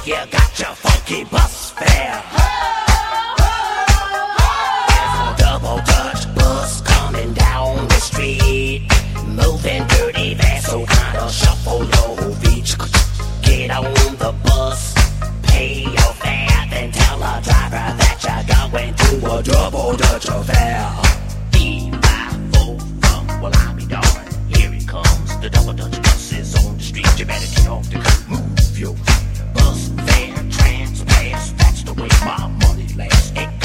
you got your funky bus fare. There's a double Dutch bus coming down the street, moving dirty fast, so kinda shuffle your feet. Get on the bus, pay your fare, then tell the driver that you're going to a double Dutch affair. E-5-4, well I'll be darned. Here it comes, the double Dutch bus is on the street. You better get off the curb, move your feet. Bus fare, trans pass, that's the way my money lasts.